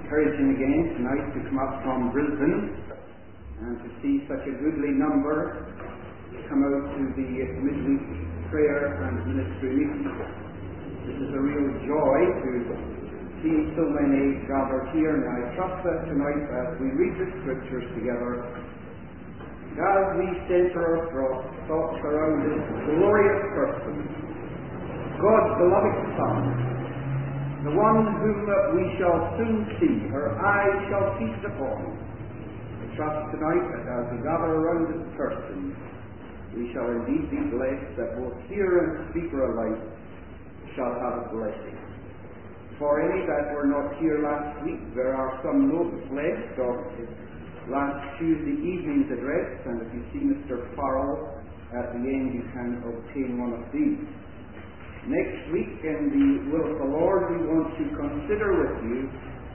encouraging again tonight to come up from Brisbane and to see such a goodly number come out to the midweek prayer and ministry meeting. This is a real joy to see so many gathered here, and I trust that tonight as we read the Scriptures together, and as we center our thoughts around this glorious person, God's beloved Son, the one whom we shall soon see, her eyes shall feast upon. I trust tonight that as we gather around this person, we shall indeed be blessed, that both hearer and speaker alike shall have a blessing. For any that were not here last week, there are some notes left of last Tuesday evening's address, and if you see Mr. Farrell at the end, you can obtain one of these. Next week, in the will of the Lord, we want to consider with you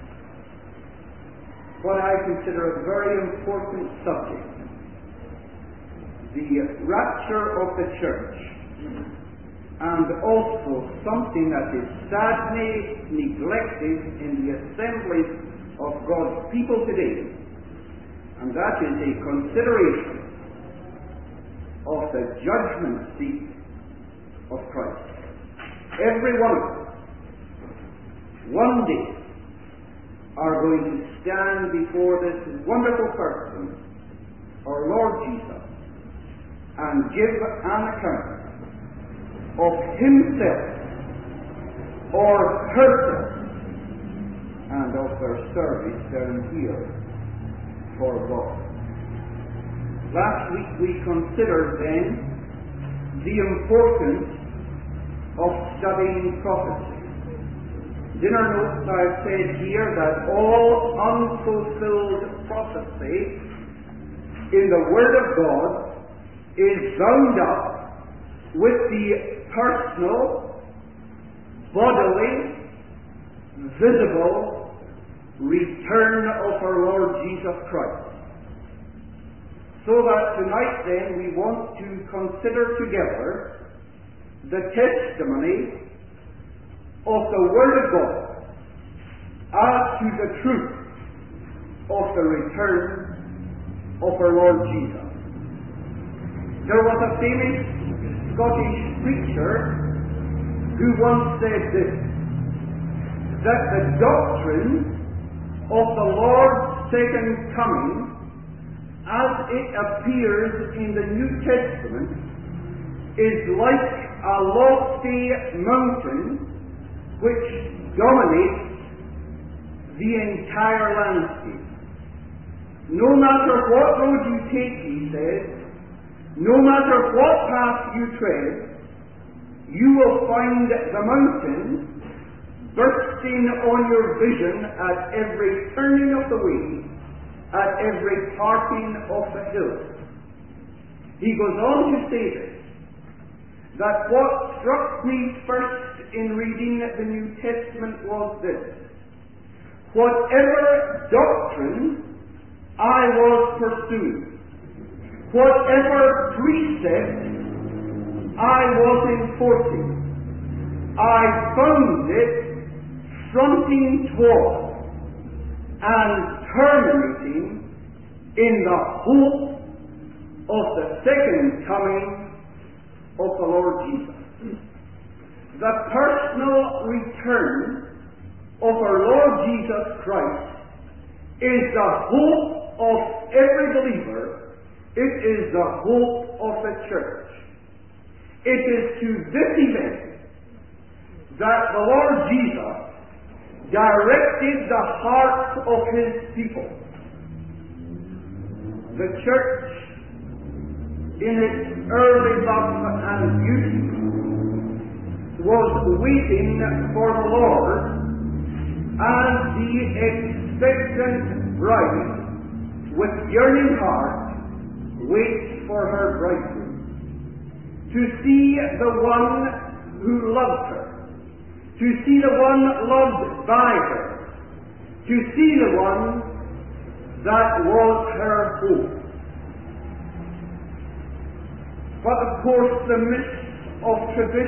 what I consider a very important subject: the rapture of the church, and also something that is sadly neglected in the assemblies of God's people today, and that is a consideration of the judgment seat of Christ. Every one of us, one day, are going to stand before this wonderful person, our Lord Jesus, and give an account of himself or herself and of their service down here for God. Last week we considered then the importance of studying prophecy. In our notes I've said here that all unfulfilled prophecy in the Word of God is bound up with the personal, bodily, visible return of our Lord Jesus Christ. So that tonight then we want to consider together the testimony of the Word of God as to the truth of the return of our Lord Jesus. There was a famous Scottish preacher who once said this, that the doctrine of the Lord's second coming, as it appears in the New Testament, is like a lofty mountain which dominates the entire landscape. No matter what road you take, he says, no matter what path you tread, you will find the mountain bursting on your vision at every turning of the way, at every parting of the hill. He goes on to say this, that what struck me first in reading the New Testament was this: whatever doctrine I was pursuing, whatever precept I was enforcing, I found it fronting toward and terminating in the hope of the second coming of the Lord Jesus. The personal return of our Lord Jesus Christ is the hope of every believer. It is the hope of the church. It is to this event that the Lord Jesus directed the hearts of his people. The church, in its early love and beauty, was waiting for the Lord as the expectant bride with yearning heart waits for her bridegroom, to see the one who loved her, to see the one loved by her, to see the one that was her hope. But of course the mist of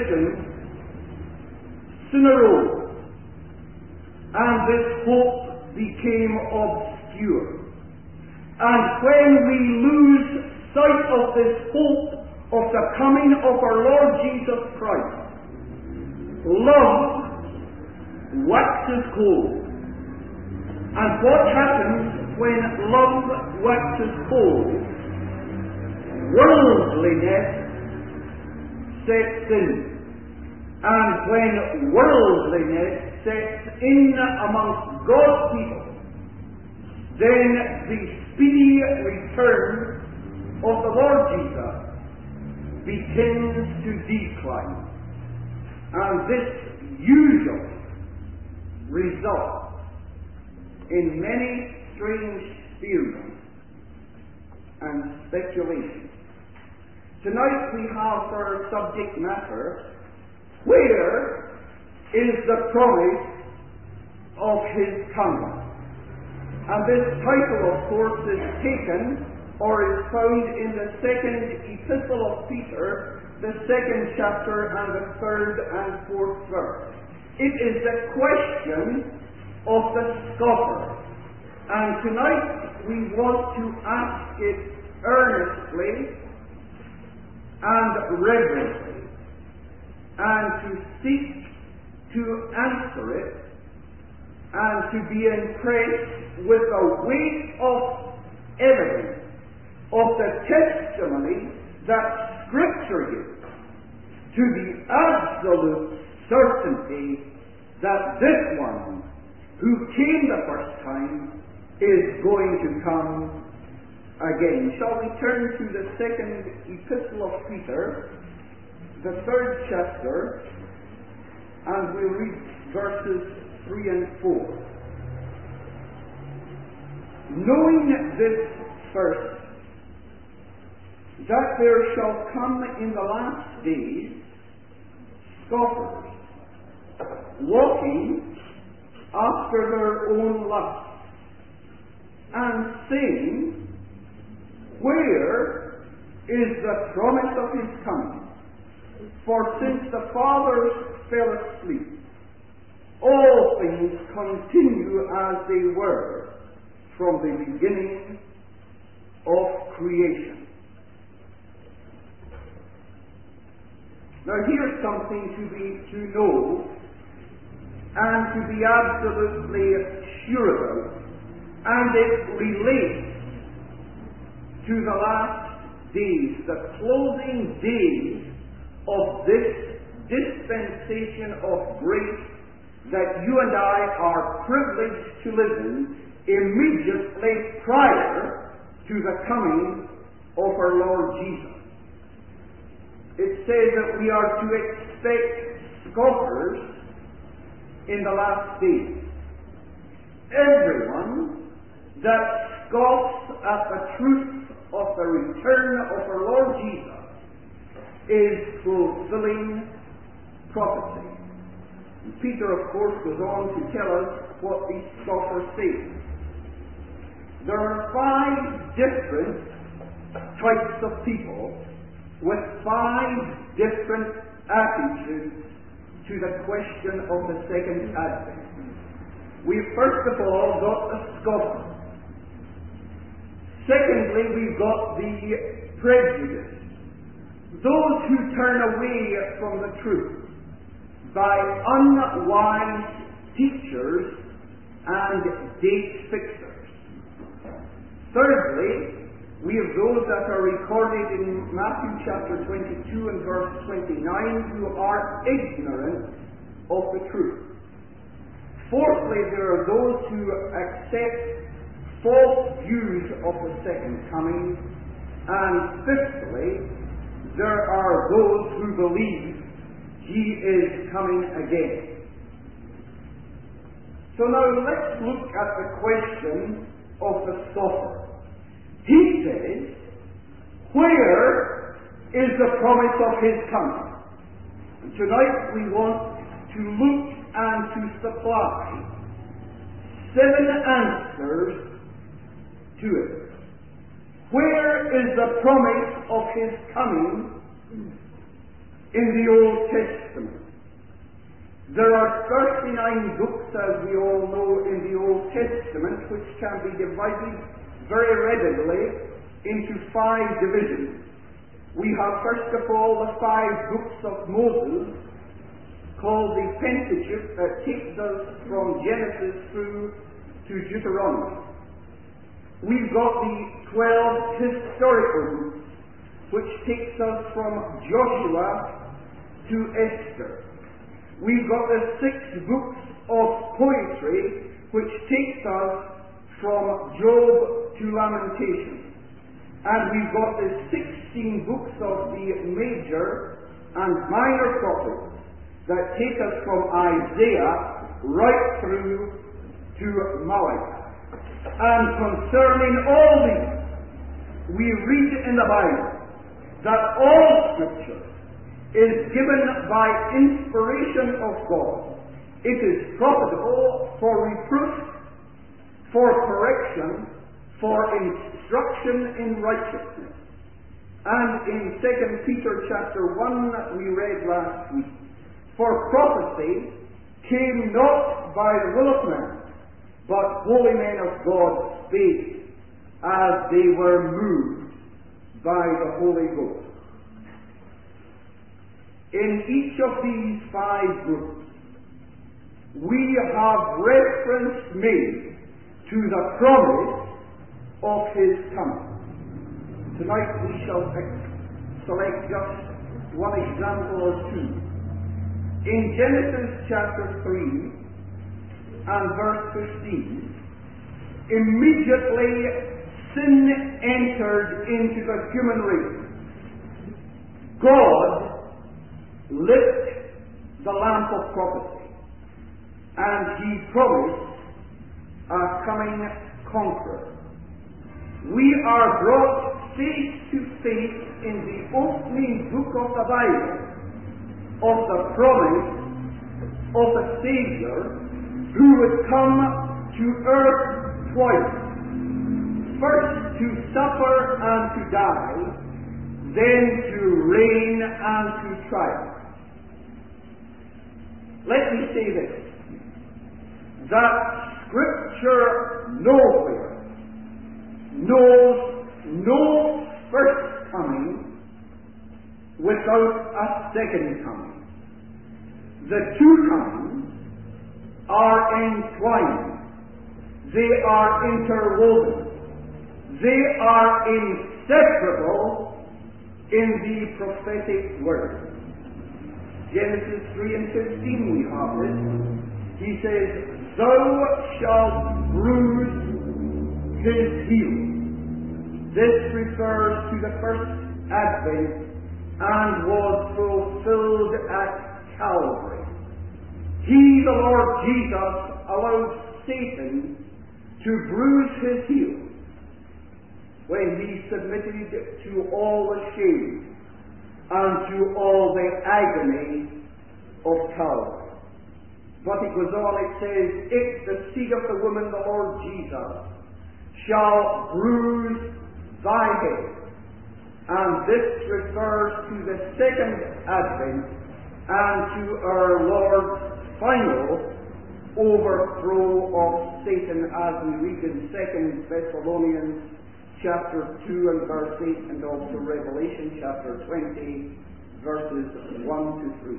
tradition soon arose, and this hope became obscure. And when we lose sight of this hope of the coming of our Lord Jesus Christ, love waxes cold. And what happens when love waxes cold? Worldliness sets in. And when worldliness sets in amongst God's people, then the speedy return of the Lord Jesus begins to decline. And this usually results in many strange theories and speculations. Tonight we have for our subject matter, where is the promise of His coming? And this title, of course, is taken or is found in the second epistle of Peter, the second chapter and the third and fourth verse. It is the question of the scoffer. And tonight we want to ask it earnestly and reverently, and to seek to answer it, and to be impressed with the weight of evidence of the testimony that Scripture gives to the absolute certainty that this one who came the first time is going to come again. Shall we turn to the second epistle of Peter, the third chapter, and we'll read verses 3 and 4. Knowing this first, that there shall come in the last days scoffers, walking after their own lusts, and saying, where is the promise of His coming? For since the fathers fell asleep, all things continue as they were from the beginning of creation. Now here's something to know and to be absolutely sure about, and it relates to the last days, the closing days of this dispensation of grace that you and I are privileged to live in immediately prior to the coming of our Lord Jesus. It says that we are to expect scoffers in the last days. Everyone that scoffs at the truth of the return of our Lord Jesus is fulfilling prophecy. And Peter, of course, goes on to tell us what these scoffers say. There are 5 different types of people with 5 different attitudes to the question of the second advent. We've first of all got the scoffer. Secondly, we've got the prejudice. Those who turn away from the truth by unwise teachers and date fixers. Thirdly, we have those that are recorded in Matthew chapter 22 and verse 29 who are ignorant of the truth. Fourthly, there are those who accept false views of the second coming. And fifthly, there are those who believe He is coming again. So now let's look at the question of the scoffer. He says, where is the promise of His coming? And tonight we want to look and to supply 7 answers to it. Where is the promise of His coming in the Old Testament? There are 39 books as we all know, in the Old Testament, which can be divided very readily into 5 divisions. We have, first of all, the 5 books of Moses, called the Pentateuch, that takes us from Genesis through to Deuteronomy. We've got the 12 historical books, which takes us from Joshua to Esther. We've got the 6 books of poetry, which takes us from Job to Lamentations. And we've got the 16 books of the major and minor prophets that take us from Isaiah right through to Malachi. And concerning all these, we read in the Bible that all Scripture is given by inspiration of God. It is profitable for reproof, for correction, for instruction in righteousness. And in 2 Peter chapter 1 we read last week, for prophecy came not by the will of man, but holy men of God spake as they were moved by the Holy Ghost. In each of these 5 groups, we have reference made to the promise of His coming. Tonight we shall select just one example or 2. In Genesis chapter 3 and verse 15, immediately sin entered into the human race. God lit the lamp of prophecy, and He promised a coming conqueror. We are brought face to face in the opening book of the Bible of the promise of a Savior who would come to earth twice. First to suffer and to die, then to reign and to triumph. Let me say this, that Scripture nowhere knows no first coming without a second coming. The 2 comings are entwined. They are interwoven. They are inseparable in the prophetic word. Genesis 3 and 15 we have this. He says, "Thou shalt bruise his heel." This refers to the first advent and was fulfilled at Calvary. He, the Lord Jesus, allowed Satan to bruise his heel when He submitted to all the shame and to all the agony of Calvary. But it goes on, it says, "If the seed of the woman, the Lord Jesus, shall bruise thy head." And this refers to the second advent and to our Lord's final overthrow of Satan, as we read in 2 Thessalonians chapter 2 and verse 8, and also Revelation chapter 20 verses 1 to 3.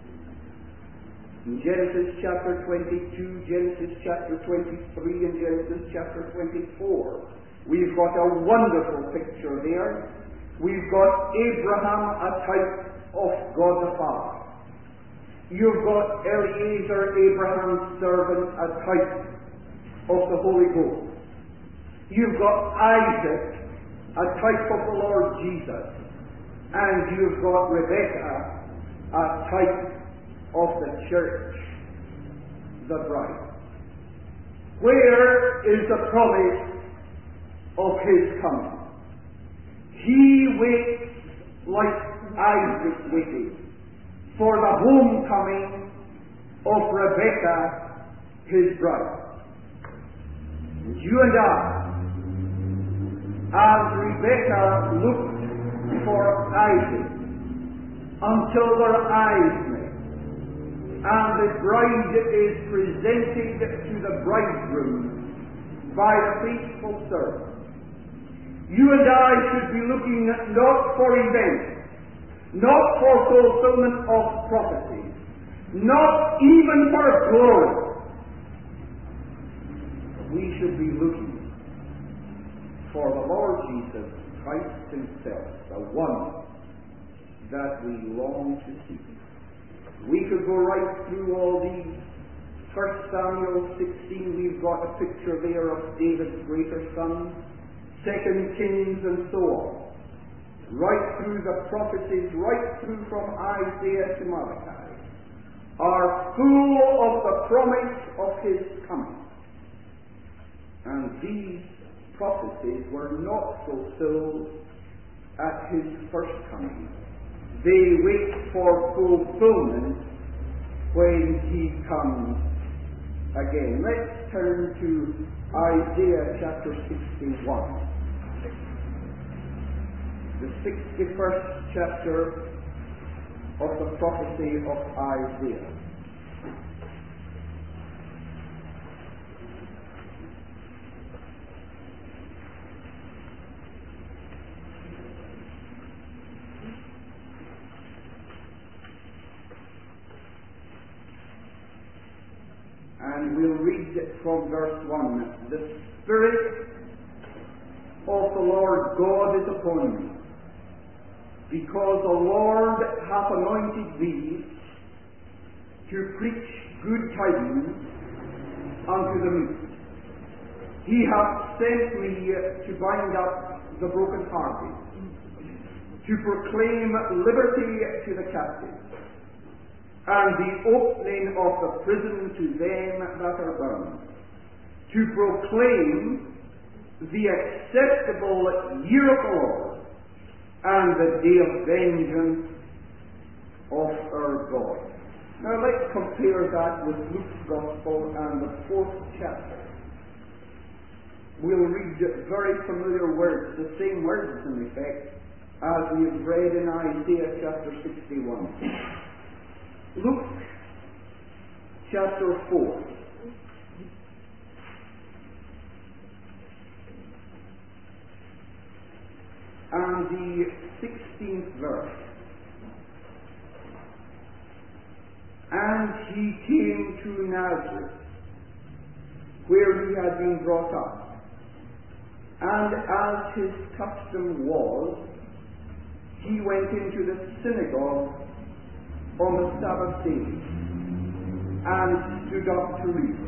In Genesis chapter 22, Genesis chapter 23, and Genesis chapter 24, we've got a wonderful picture there. We've got Abraham, a type of God the Father. You've got Eliezer, Abraham's servant, a type of the Holy Ghost. You've got Isaac, a type of the Lord Jesus. And you've got Rebekah, a type of the church, the bride. Where is the promise of His coming? He waits like Isaac waited for the homecoming of Rebekah, his bride. And you and I, as Rebekah looked for Isaac until their eyes met, and the bride is presented to the bridegroom by the faithful servant. You and I should be looking not for events, not for fulfillment of prophecies, not even for glory. We should be looking for the Lord Jesus Christ himself, the one that we long to see. We could go right through all these. 1 Samuel 16, we've got a picture there of David's greater son. 2 Kings and so on. Right through the prophecies, right through from Isaiah to Malachi, are full of the promise of his coming. And these prophecies were not fulfilled at his first coming. They wait for fulfillment when he comes again. Let's turn to Isaiah chapter 61. The 61st chapter of the prophecy of Isaiah. And we'll read from verse 1. The Spirit of the Lord God is upon me, because the Lord hath anointed me to preach good tidings unto the meek. He hath sent me to bind up the brokenhearted, to proclaim liberty to the captives, and the opening of the prison to them that are bound, to proclaim the acceptable year of the Lord, and the day of vengeance of our God. Now let's compare that with Luke's Gospel and the 4th chapter. We'll read very familiar words, the same words in effect, as we have read in Isaiah chapter 61. Luke chapter 4. And the 16th verse. And he came to Nazareth, where he had been brought up. And as his custom was, he went into the synagogue on the Sabbath day, and stood up to read.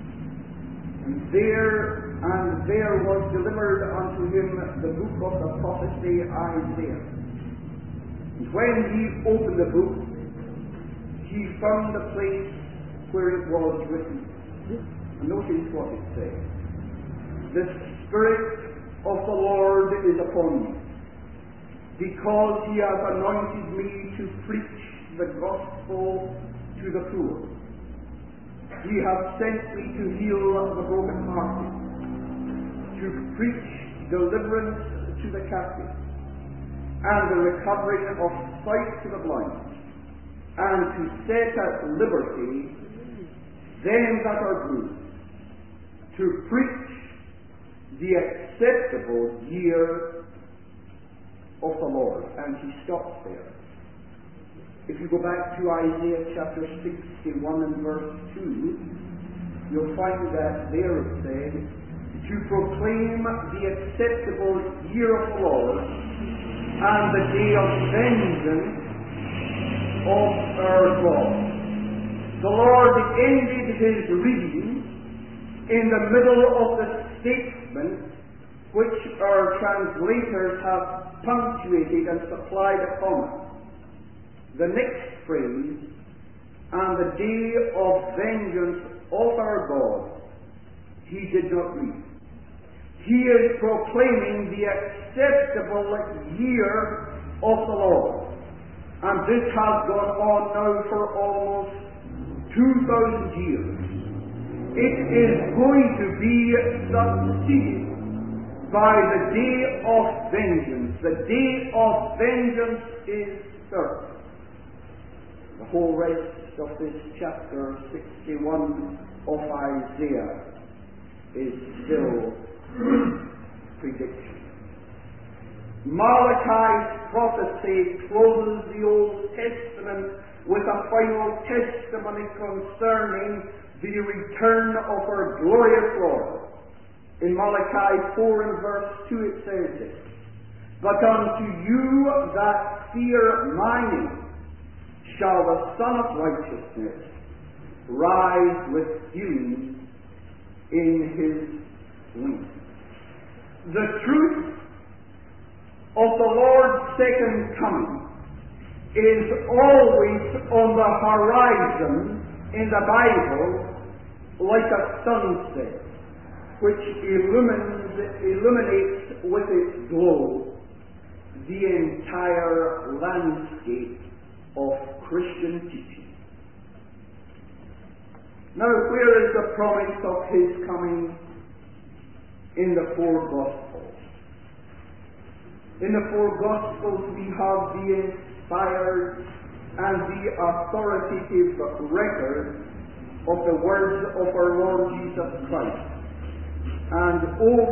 And there was delivered unto him the book of the prophecy Isaiah. And when he opened the book, he found the place where it was written. And notice what it says. The Spirit of the Lord is upon me, because he hath anointed me to preach the gospel to the poor. He hath sent me to heal the brokenhearted, to preach deliverance to the captives, and the recovering of sight to the blind, and to set at liberty them that are bruised, to preach the acceptable year of the Lord. And he stops there. If you go back to Isaiah chapter 61 and verse 2, you'll find that there it said, to proclaim the acceptable year of the Lord, and the day of vengeance of our God. The Lord ended his reading in the middle of the statement which our translators have punctuated and supplied a comma. The next phrase, and the day of vengeance of our God, he did not read. He is proclaiming the acceptable year of the Lord. And this has gone on now for almost 2,000 years. It is going to be succeeded by the day of vengeance. The day of vengeance is certain. The whole rest of this chapter 61 of Isaiah is still prediction. Malachi's prophecy closes the Old Testament with a final testimony concerning the return of our glorious Lord. In Malachi 4 and verse 2 it says this, "But unto you that fear my name shall the Son of Righteousness rise with healing in his wings." The truth of the Lord's second coming is always on the horizon in the Bible, like a sunset which illuminates with its glow the entire landscape of Christian teaching. Now, where is the promise of his coming? In the four Gospels. In the four Gospels we have the inspired and the authoritative record of the words of our Lord Jesus Christ. And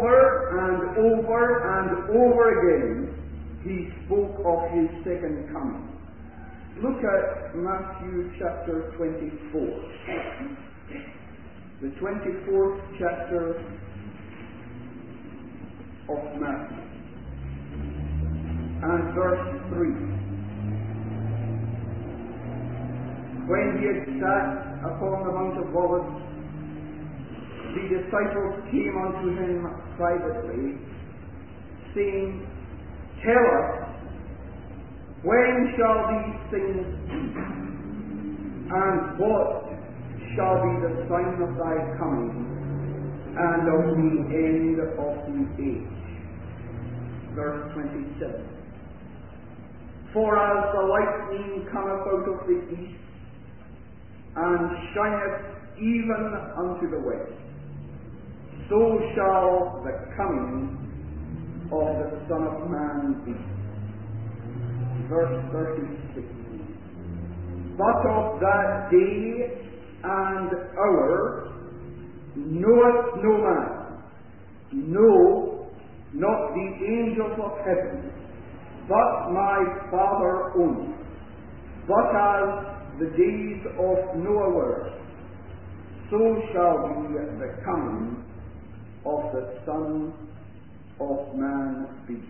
over again, he spoke of his second coming. Look at Matthew chapter 24. The 24th chapter of Matthew. And verse 3. When he had sat upon the Mount of Olives, the disciples came unto him privately, saying, "Tell us, when shall these things be? And what shall be the sign of thy coming and of the end of the age?" Verse 27. "For as the lightning cometh out of the east, and shineth even unto the west, so shall the coming of the Son of Man be." Verse 36. "But of that day and hour knoweth no man, no, not the angels of heaven, but my Father only. But as the days of Noah were, so shall be the coming of the Son of Man be."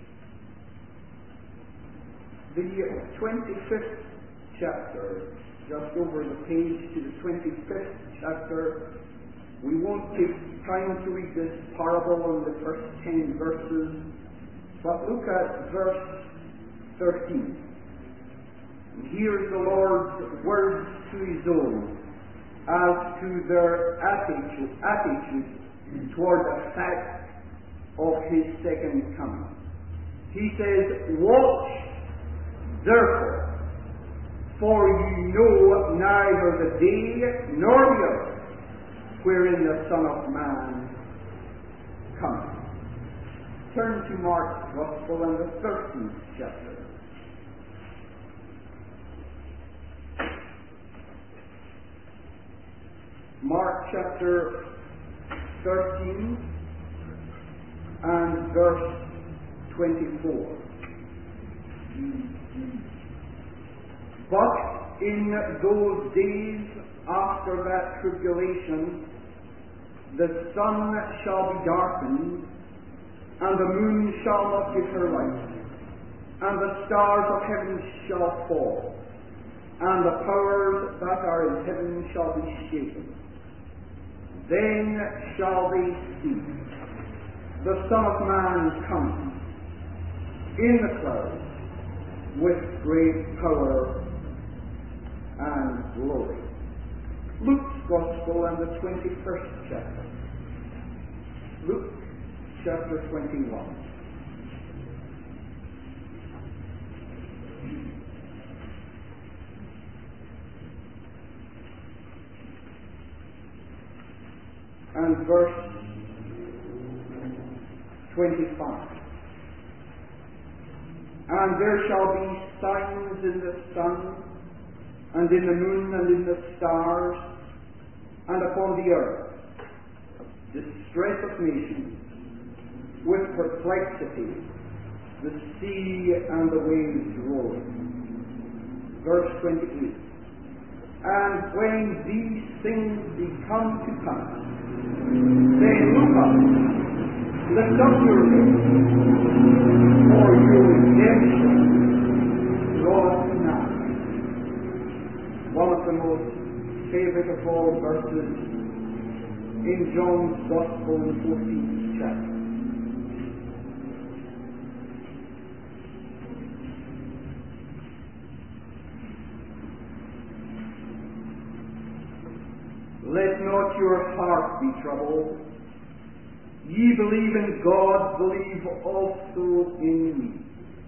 The 25th chapter, just over the page to the 25th chapter, we won't take time to read this parable in the first 10 verses, but look at verse 13. And here's the Lord's words to his own as to their attitude toward the fact of his second coming. He says, "Watch therefore, for ye know neither the day nor the hour wherein the Son of Man cometh." Turn to Mark's Gospel and the 13th chapter. Mark chapter 13 and verse 24. "But in those days after that tribulation, the sun shall be darkened, and the moon shall not give her light, and the stars of heaven shall fall, and the powers that are in heaven shall be shaken. Then shall they see the Son of Man coming in the clouds with great power and glory." Luke's Gospel and the 21st chapter. Luke chapter 21. And verse 25. "And there shall be signs in the sun, and in the moon, and in the stars, and upon the earth, distress of nations, with perplexity, the sea and the waves roaring. Verse 28. And when these things be come to pass, then look up, lift up your heads, for your redemption draweth nigh. One of the most favorite of all verses in John's Gospel in the 14th chapter. Let not your heart be troubled. Ye believe in God, believe also in me.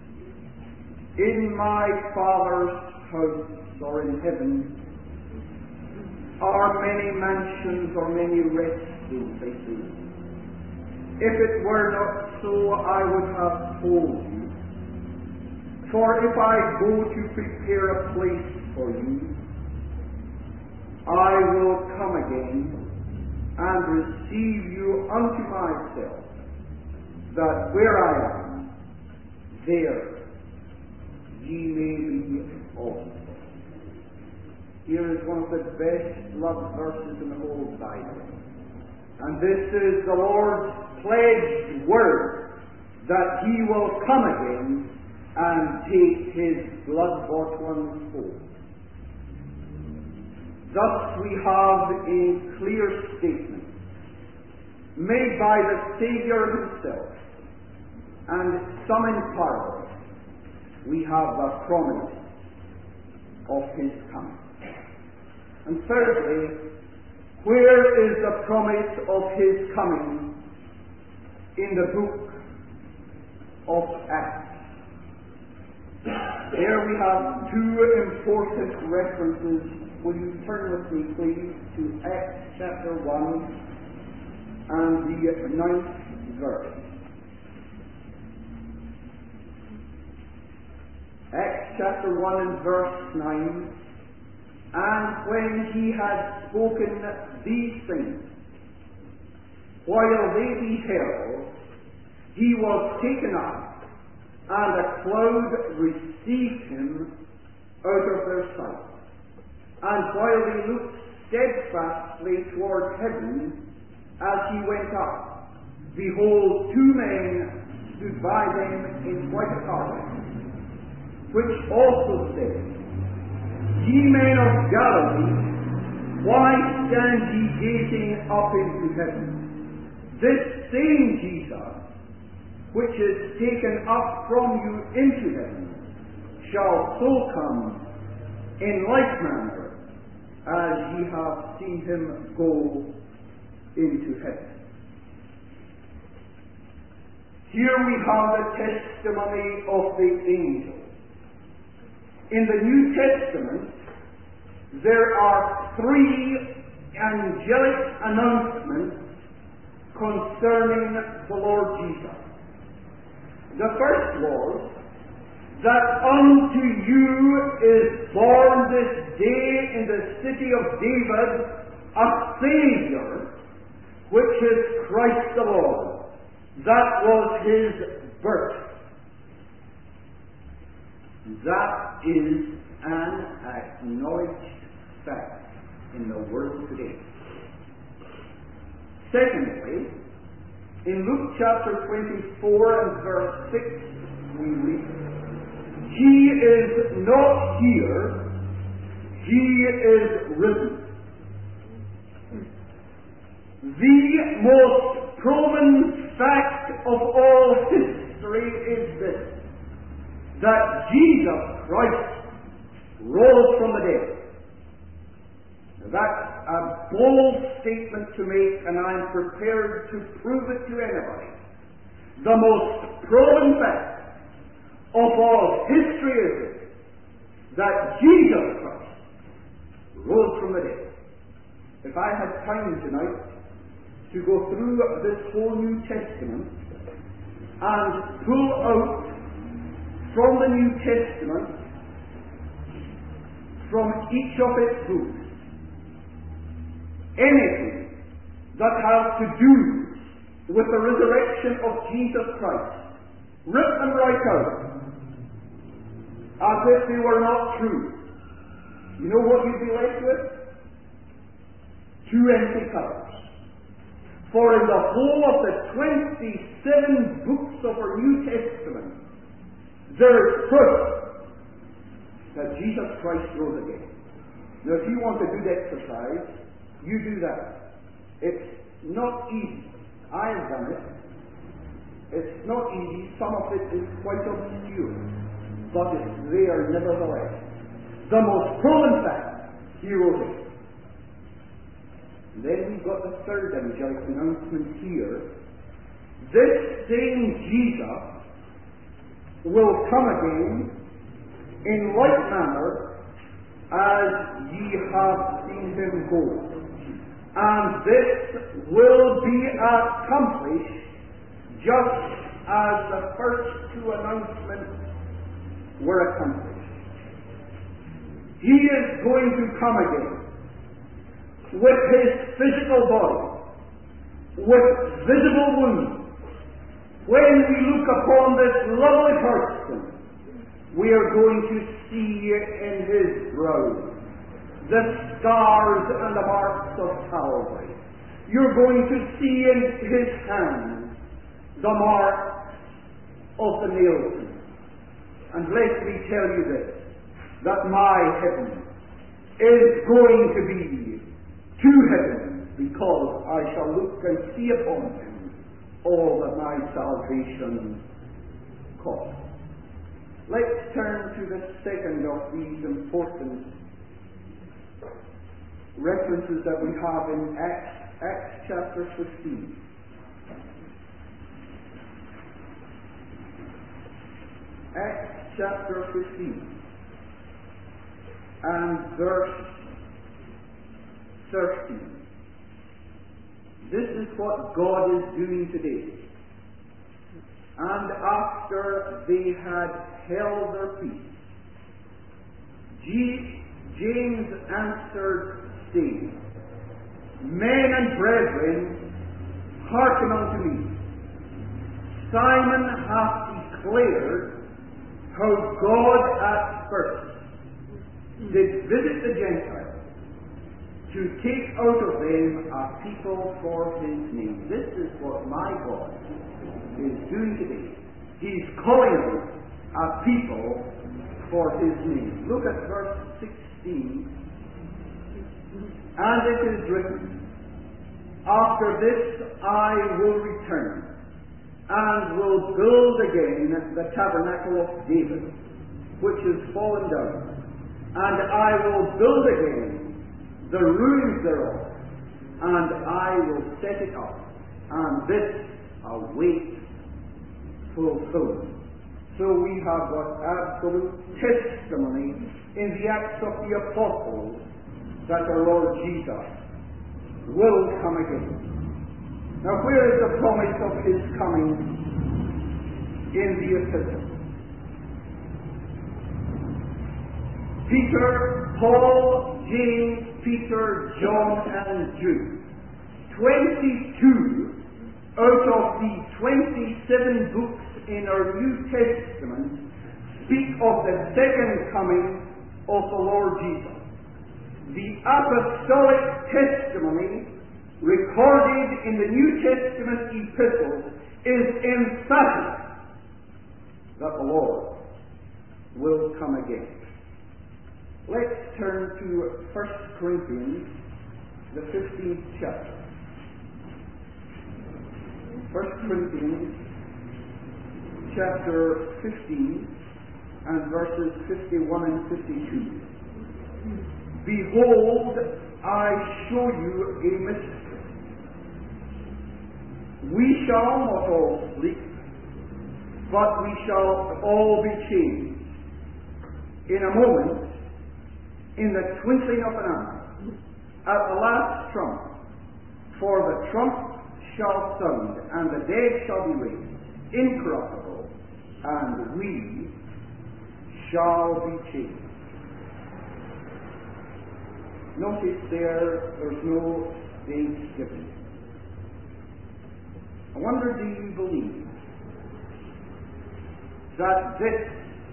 In my Father's house, or in heaven, are many mansions or many resting places. If it were not so, I would have told you. For if I go to prepare a place for you, I will come again and receive you unto myself, that where I am, there ye may be also. Here is one of the best loved verses in the whole Bible. And this is the Lord's pledged word that He will come again and take His blood-bought ones home. Thus we have a clear statement made by the Saviour Himself, and some in parallel. We have the promise of His coming. And thirdly, where is the promise of His coming in the book of Acts? There we have two important references. Will you turn with me, please, to Acts chapter 1 and the 9th verse. Acts chapter 1 and verse 9. And when he had spoken these things, while they beheld, he was taken up, and a cloud received him out of their sight. And while they looked steadfastly toward heaven as he went up, behold, two men stood by them in white garments, which also said, Ye men of Galilee, why stand ye gazing up into heaven? This same Jesus, which is taken up from you into heaven, shall so come in like manner as ye have seen him go into heaven. Here we have the testimony of the angels. In the New Testament, there are three angelic announcements concerning the Lord Jesus. The first was that unto you is born this day in the city of David a Savior, which is Christ the Lord. That was His birth. That is an acknowledged fact in the world today. Secondly, in Luke chapter 24 and verse 6, we read, He is not here, He is risen. The most proven fact of all history is this, that Jesus Christ rose from the dead. That's a bold statement to make, and I'm prepared to prove it to anybody. The most proven fact of all history is this, that Jesus Christ rose from the dead. If I had time tonight to go through this whole New Testament and pull out from the New Testament from each of its books anything that has to do with the resurrection of Jesus Christ, rip them right out, as if they were not true. You know what you'd be left with? 2 empty covers. For in the whole of the 27 books of our New Testament, there is proof that Jesus Christ rose again. Now, if you want a good exercise, you do that. It's not easy. I have done it. It's not easy. Some of it is quite obscure. But it's there nevertheless. The most proven fact, he rose again. Then we've got the third angelic announcement here. This same Jesus will come again in like manner as ye have seen him go. And this will be accomplished just as the first 2 announcements were accomplished. He is going to come again with his physical body, with visible wounds. When we look upon this lovely person, we are going to see in his brow the scars and the marks of Calvary. You're going to see in his hands the marks of the nails. And let me tell you this, that my heaven is going to be 2 heavens, because I shall look and see upon him all that my salvation cost. Let's turn to the second of these important references that we have in Acts chapter 15. Acts chapter 15 and verse 13. This is what God is doing today. And after they had held their peace, James answered, saying, Men and brethren, hearken unto me. Simon hath declared how God at first did visit the Gentiles to take out of them a people for his name. This is what my God is doing today. He's calling out a people for his name. Look at verse 16. And it is written, After this I will return, and will build again the tabernacle of David, which is fallen down, and I will build again the ruins thereof, and I will set it up, and this awaits fulfillment. So we have got absolute testimony in the Acts of the Apostles that the Lord Jesus will come again. Now, where is the promise of his coming in the epistle? Peter, Paul, James, Peter, John, and Jude. 22 out of the 27 books in our New Testament speak of the second coming of the Lord Jesus. The apostolic testimony recorded in the New Testament epistles is emphatic that the Lord will come again. Let's turn to 1 Corinthians, the 15th chapter. 1 Corinthians, chapter 15, and verses 51 and 52. Behold, I show you a mystery. We shall not all sleep, but we shall all be changed. In a moment, in the twinkling of an eye, at the last trump, for the trump shall sound, and the dead shall be raised, incorruptible, and we shall be changed. Notice there's no date given. I wonder, do you believe that this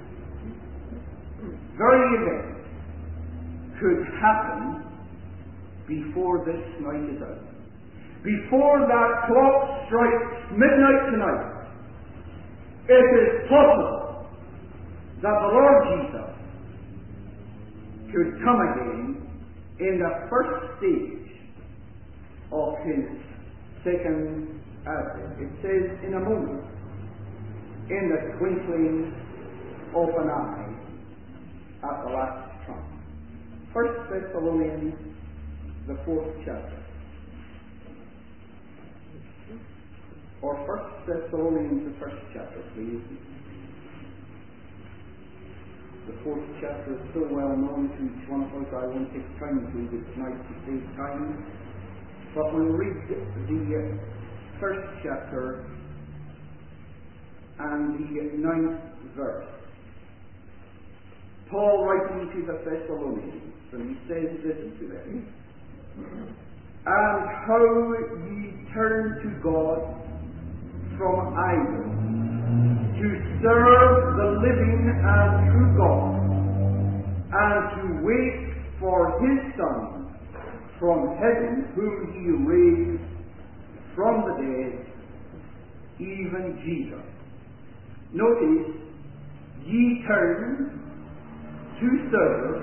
very event could happen before this night is out? Before that clock strikes midnight tonight, it is possible that the Lord Jesus could come again in the first stage of his second advent. It says, in a moment, in the twinkling of an eye, at the last trump. 1 Thessalonians, the 4th chapter. Or 1 Thessalonians, the 1st chapter, please. The 4th chapter is so well known to each one of us, I won't take time to read it tonight to save time. But we'll read the 1st chapter and the 9th verse. Paul writing to the Thessalonians, and he says, listen to them. And how ye turn to God from idols, to serve the living and true God, and to wait for his Son from heaven, whom he raised from the dead, even Jesus. Notice, ye turn to serve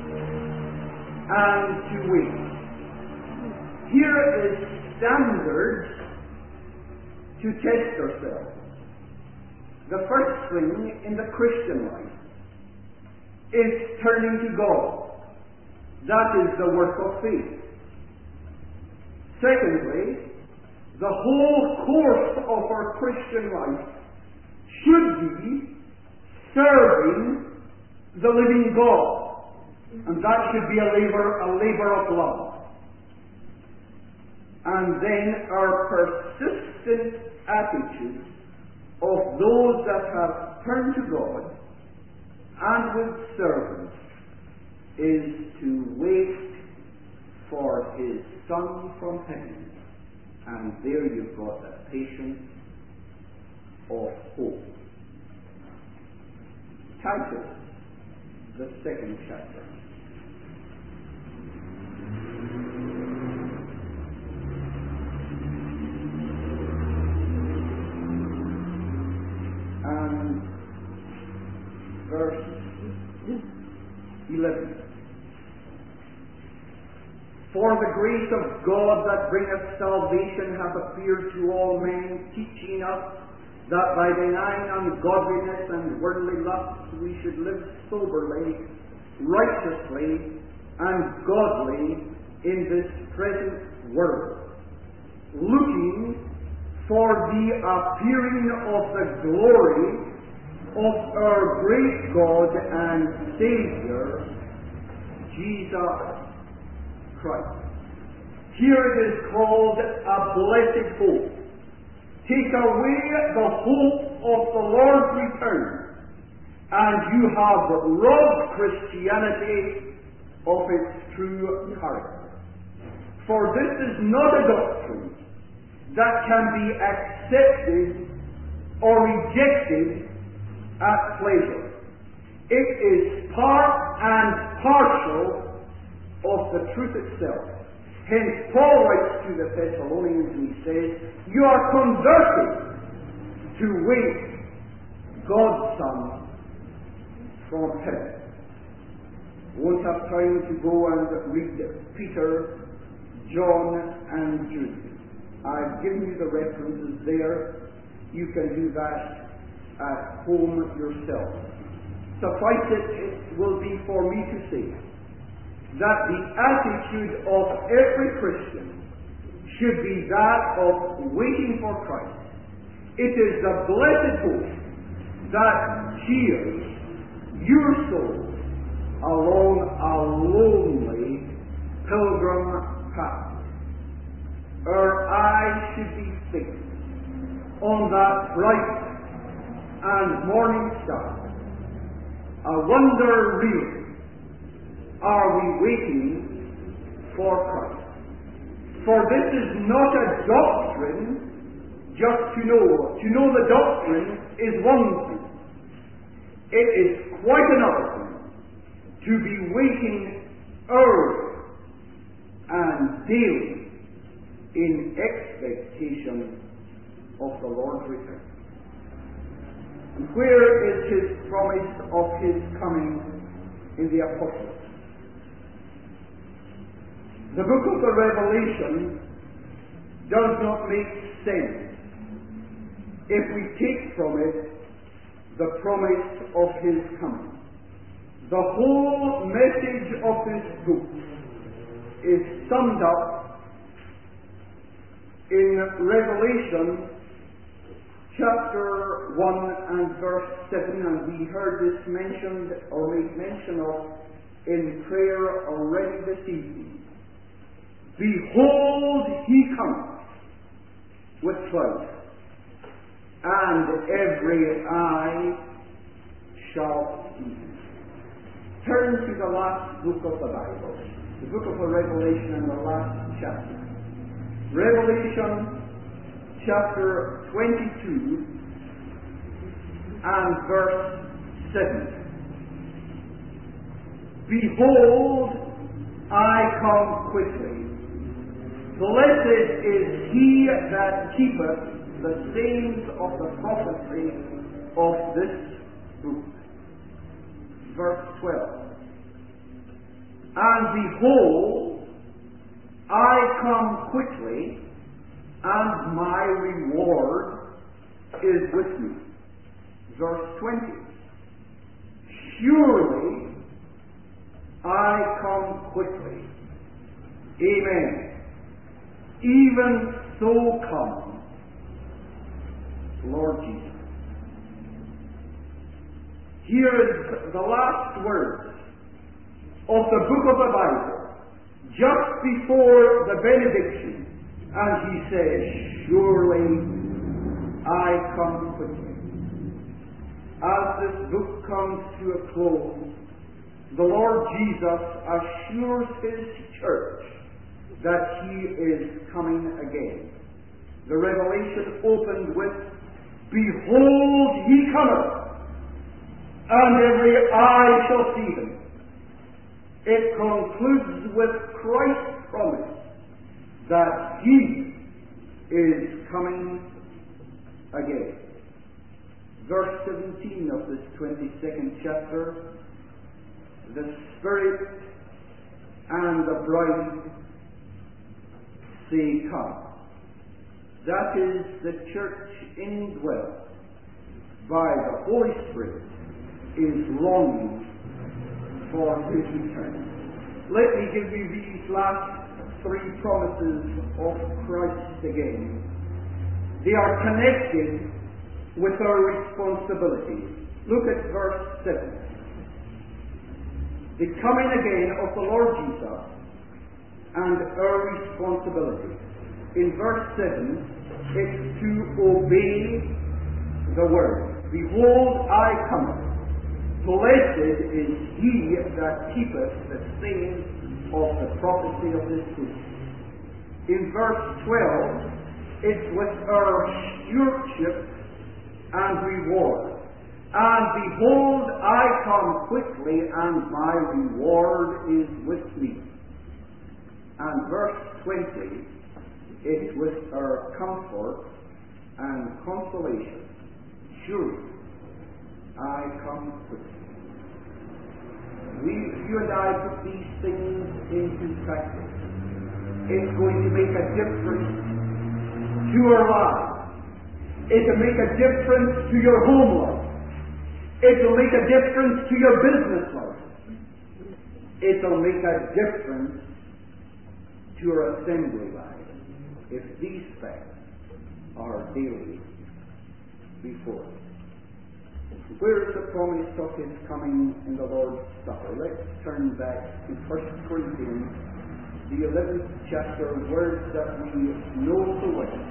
and to wait. Here is standard to test ourselves. The first thing in the Christian life is turning to God. That is the work of faith. Secondly, the whole course of our Christian life should be serving the living God. And that should be a labor of love. And then our persistent attitude of those that have turned to God and with servants is to wait for his Son from heaven. And there you've got the patience of hope. Titus, the 2nd chapter. And verse 11. For the grace of God that bringeth salvation hath appeared to all men, teaching us that by denying ungodliness and worldly lusts we should live soberly, righteously, and godly in this present world, looking for the appearing of the glory of our great God and Savior, Jesus Christ. Here it is called a blessed hope. Take away the hope of the Lord's return, and you have robbed Christianity of its true character. For this is not a doctrine that can be accepted or rejected at pleasure. It is part and parcel of the truth itself. Hence, Paul writes to the Thessalonians and he says, you are converted to wait God's Son from heaven. We won't have time to go and read Peter, John, and Jude. I've given you the references there. You can do that at home yourself. Suffice it will be for me to say that the attitude of every Christian should be that of waiting for Christ. It is the blessed hope that cheers your soul along a lonely pilgrim path. Our eyes should be fixed on that bright and morning star. I wonder really, are we waiting for Christ. For this is not a doctrine just to know. To know the doctrine is one thing. It is quite another thing to be waiting early and daily in expectation of the Lord's return. And where is his promise of his coming in the Epistles? The book of the Revelation does not make sense if we take from it the promise of his coming. The whole message of this book is summed up in Revelation chapter 1 and verse 7, and we heard this mentioned or made mention of in prayer already this evening. Behold, he cometh with clouds, and every eye shall see him. Turn to the last book of the Bible, the book of the Revelation, and the last chapter. Revelation chapter 22 and verse 7. Behold, I come quickly. Blessed is he that keepeth the sayings of the prophecy of this book. Verse 12. And behold, I come quickly, and my reward is with me. Verse 20. Surely I come quickly. Amen. Even so come, Lord Jesus. Here is the last words of the book of the Bible, just before the benediction, and he says, surely I come quickly. As this book comes to a close, the Lord Jesus assures his church that he is coming again. The Revelation opened with, behold, he cometh, and every eye shall see him. It concludes with Christ's promise that he is coming again. Verse 17 of this 22nd chapter, the Spirit and the bride say, come. That is the church indwelt by the Holy Spirit is longing for his return. Let me give you these last three promises of Christ again. They are connected with our responsibility. Look at verse 7. The coming again of the Lord Jesus and our responsibility. In verse 7, it's to obey the word. Behold, I come. Blessed is he that keepeth the sayings of the prophecy of this book. In verse 12, it's with our stewardship and reward. And behold, I come quickly, and my reward is with me. And verse 20, it's with our comfort and consolation. Surely, I come quickly. You and I put these things into practice. It's going to make a difference to our lives. It will make a difference to your home life. It will make a difference to your business life. It will make a difference to your assembly life if these facts are daily before us. Where is the promise of his coming in the Lord's Supper? Let's turn back to 1 Corinthians, the 11th chapter, words that we know so well.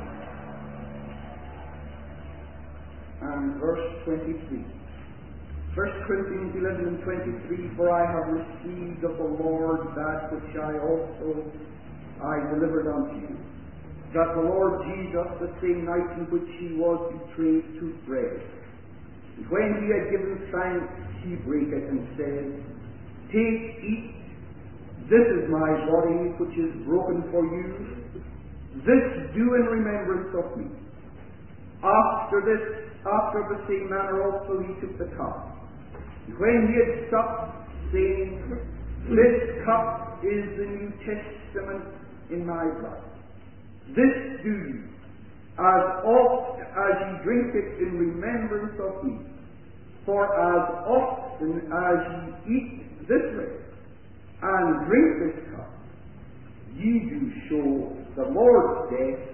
And verse 23. 1 Corinthians 11 and 23, for I have received of the Lord that which I delivered unto you, that the Lord Jesus, the same night in which he was betrayed, took bread. And when he had given thanks, he brake it and said, Take, eat, this is my body which is broken for you. This do in remembrance of me. After the same manner also he took the cup. And when he had supped, saying, This cup is the New Testament in my blood. This do ye, as oft as ye drink it in remembrance of me. For as often as ye eat this bread and drink this cup, ye do show the Lord's death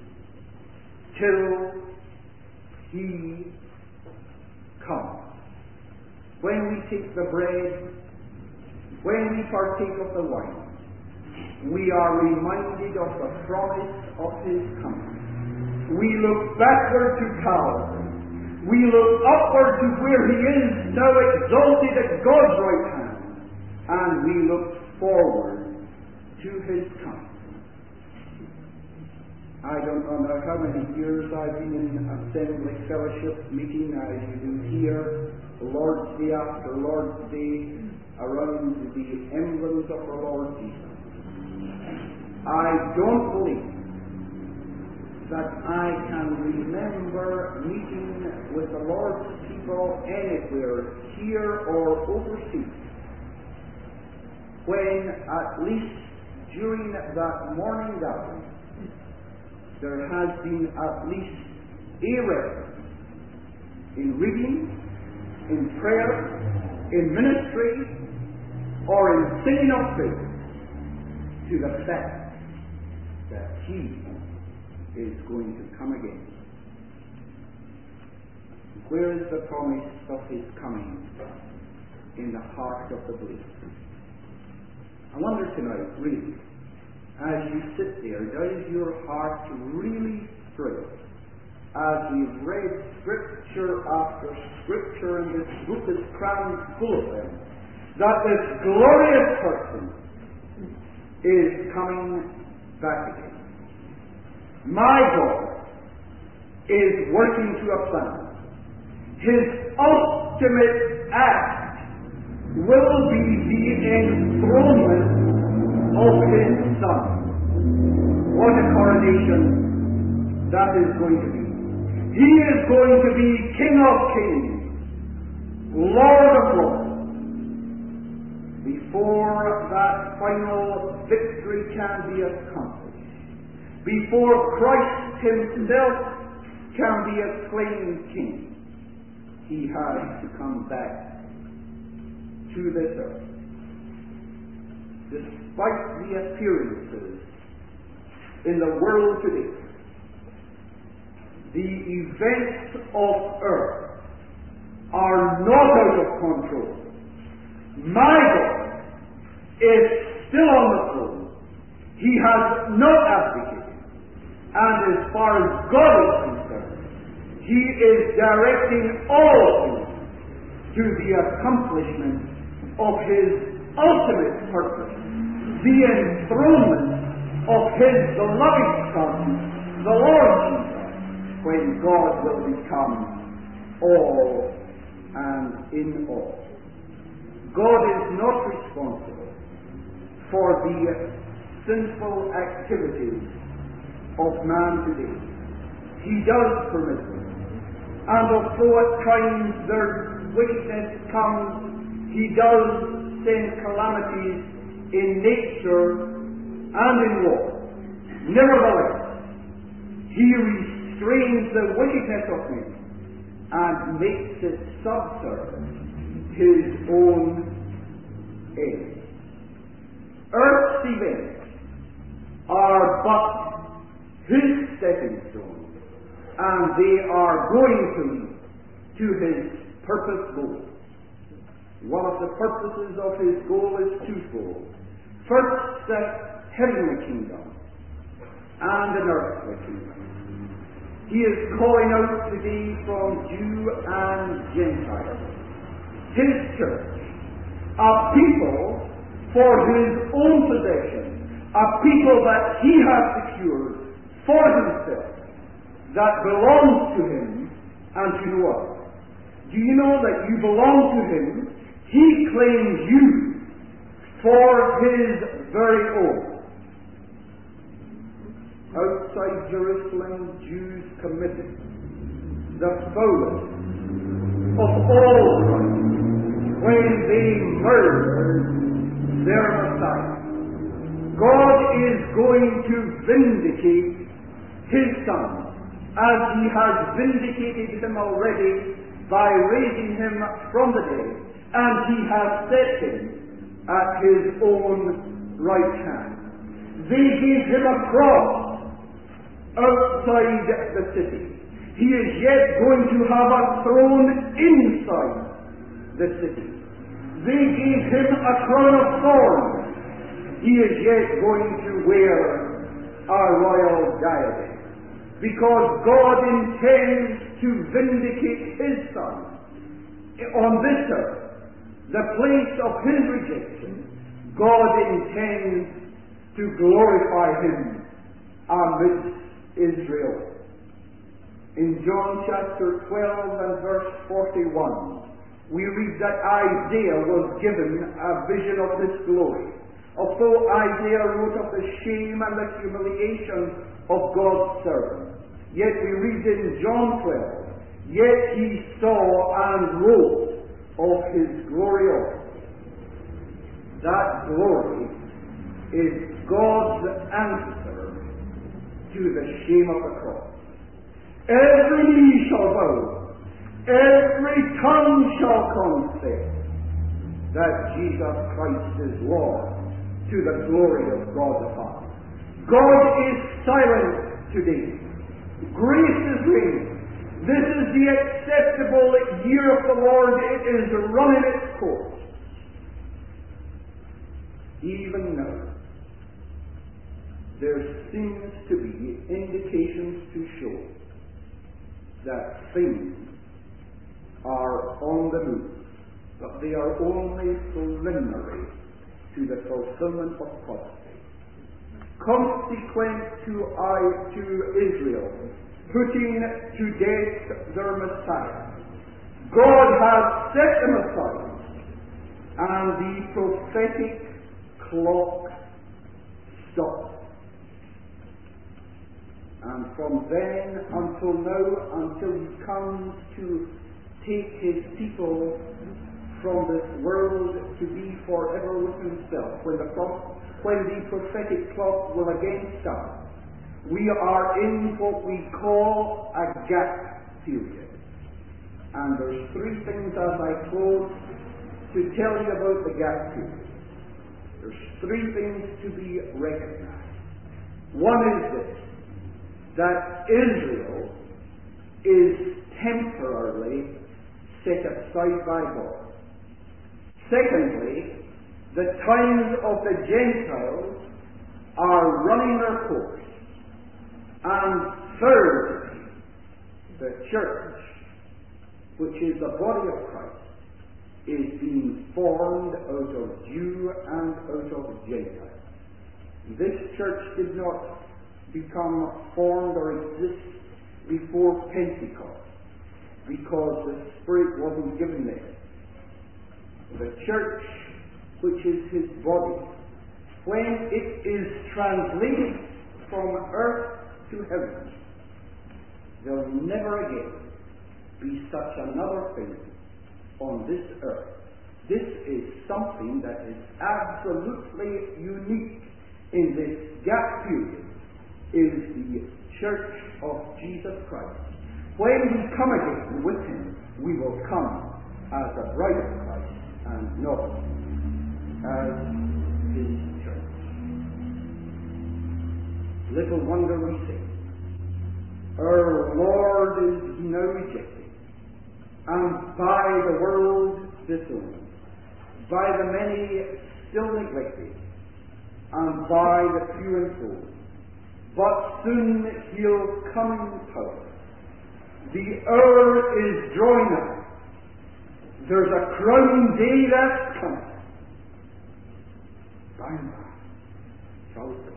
till he comes. When we take the bread, when we partake of the wine, we are reminded of the promise of his coming. We look backward to Calvary. We look upward to where he is now exalted at God's right hand. And we look forward to his coming. I don't know how many years I've been in assembly fellowship meeting as you do here, Lord's Day after Lord's Day, around the emblems of our Lord Jesus. I don't believe that I can remember meeting with the Lord's people anywhere, here or overseas, when at least during that morning gathering there has been at least a reference in reading, in prayer, in ministry, or in singing of praise to the fact that he is going to come again. Where is the promise of his coming in the heart of the believer? I wonder tonight, really, as you sit there, does your heart really thrill as we've read scripture after scripture, and this book is crammed full of them, that this glorious person is coming back again? My God is working to a plan. His ultimate act will be the enthronement of his Son. What a coronation that is going to be. He is going to be King of Kings, Lord of Lords. Before that final victory can be accomplished, before Christ himself can be acclaimed King, he has to come back to this earth. Despite the appearances in the world today, the events of earth are not out of control. My God is still on the throne. He has not abdicated. And as far as God is concerned, he is directing all things to the accomplishment of his ultimate purpose, the enthronement of his beloved Son, the Lord Jesus, when God will become all and in all. God is not responsible for the sinful activities of man today. He does permit them. And although at times their wickedness comes, he does send calamities in nature and in war. Nevertheless, he restrains the wickedness of men and makes it subserve his own end. Earth's events are but his stepping stones, and they are going to lead to his purpose goal. One of the purposes of his goal is twofold. First, the heavenly kingdom and an earthly kingdom. He is calling out today from Jew and Gentile. His church, a people for His own possession, a people that He has secured for Himself, that belongs to Him and to no other. Do you know that you belong to Him? He claims you for His very own. Outside Jerusalem, Jews committed the foulest of all crimes when they murdered their Messiah. God is going to vindicate His Son, as He has vindicated Him already by raising Him from the dead, and He has set Him at His own right hand. They gave Him a cross outside the city. He is yet going to have a throne inside the city. They gave Him a crown of thorns. He is yet going to wear a royal diadem. Because God intends to vindicate His Son on this earth, the place of His rejection. God intends to glorify Him amidst Israel. In John chapter 12 and verse 41, we read that Isaiah was given a vision of this glory. Although Isaiah wrote of the shame and the humiliation of God's servant, yet we read in John 12, yet he saw and wrote of His glory also. That glory is God's answer to the shame of the cross. Every knee shall bow, every tongue shall confess that Jesus Christ is Lord, to the glory of God the Father. God is silent today. Grace is reigning. This is the acceptable year of the Lord. It is running its course. Even now, there seems to be indications to show that things are on the move, but they are only preliminary to the fulfillment of prophecy. Consequent to Israel putting to death their Messiah, God has set them aside, and the prophetic clock stopped. And from then until now, until He comes to take His people from this world to be forever with Himself, when the prophetic clock will again start, we are in what we call a gap period. And there's three things as I close to tell you about the gap period. There's three things to be recognized. One is this, that Israel is temporarily set aside by God. Secondly, the times of the Gentiles are running their course. And thirdly, the church, which is the body of Christ, is being formed out of Jew and out of Gentile. This church did not become formed or exist before Pentecost, because the Spirit wasn't given there. The church, which is His body, when it is translated from earth to heaven, there will never again be such another thing on this earth. This is something that is absolutely unique in this gap period, is the church of Jesus Christ. When we come again with Him, we will come as a bride of Christ and not as His church. Little wonder we say, our Lord is now rejected, and by the world disowned, by the many still neglected, and by the few and fold. But soon He'll come in power. The hour is drawing up There's a crowning day that's coming. By and by. Shall we pray?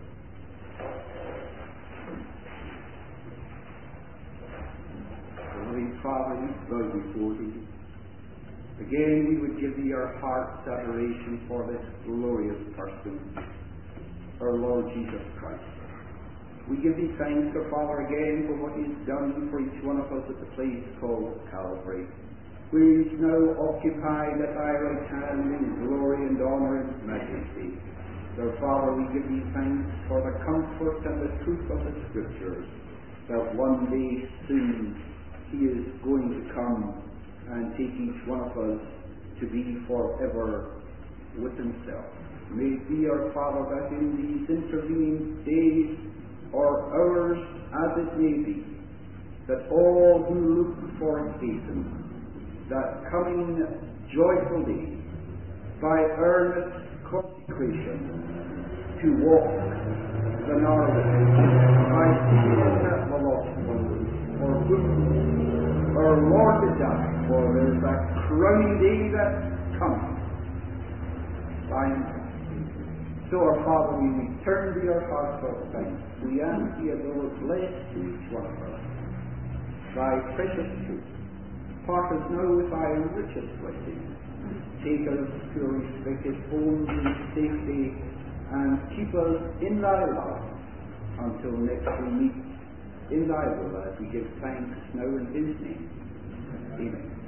Holy Father, we bow before Thee. Again, we would give Thee our heart's adoration for this glorious person, our Lord Jesus Christ. We give Thee thanks, our Father, again for what He has done for each one of us at the place called Calvary, where He is now occupied at Thy right hand in glory and honour and majesty. So, Father, we give Thee thanks for the comfort and the truth of the Scriptures, that one day soon He is going to come and take each one of us to be forever with Himself. May it be, our Father, that in these intervening days or hours, as it may be, that all who look for hasten that coming joyful day by earnest consecration to walk the narrow way, by seeing the lost ones, for whom our Lord to die, for there is a crowning day that's coming by and by. So, our Father, we return to Your heart of thanks. We ask Thee, as Lord, bless to each one of us Thy precious truth. Part us now with Thy richest blessing. Take us to our respective homes in safety, and keep us in Thy love until next we meet in Thy will, as we give thanks now in His name. Amen.